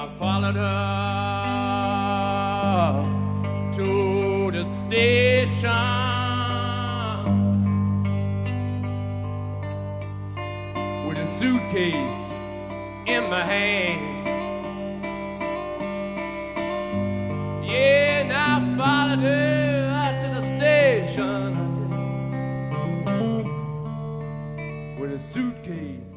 followed her to the station with a suitcase in my hand. Yeah, and I followed her out to the station with a suitcase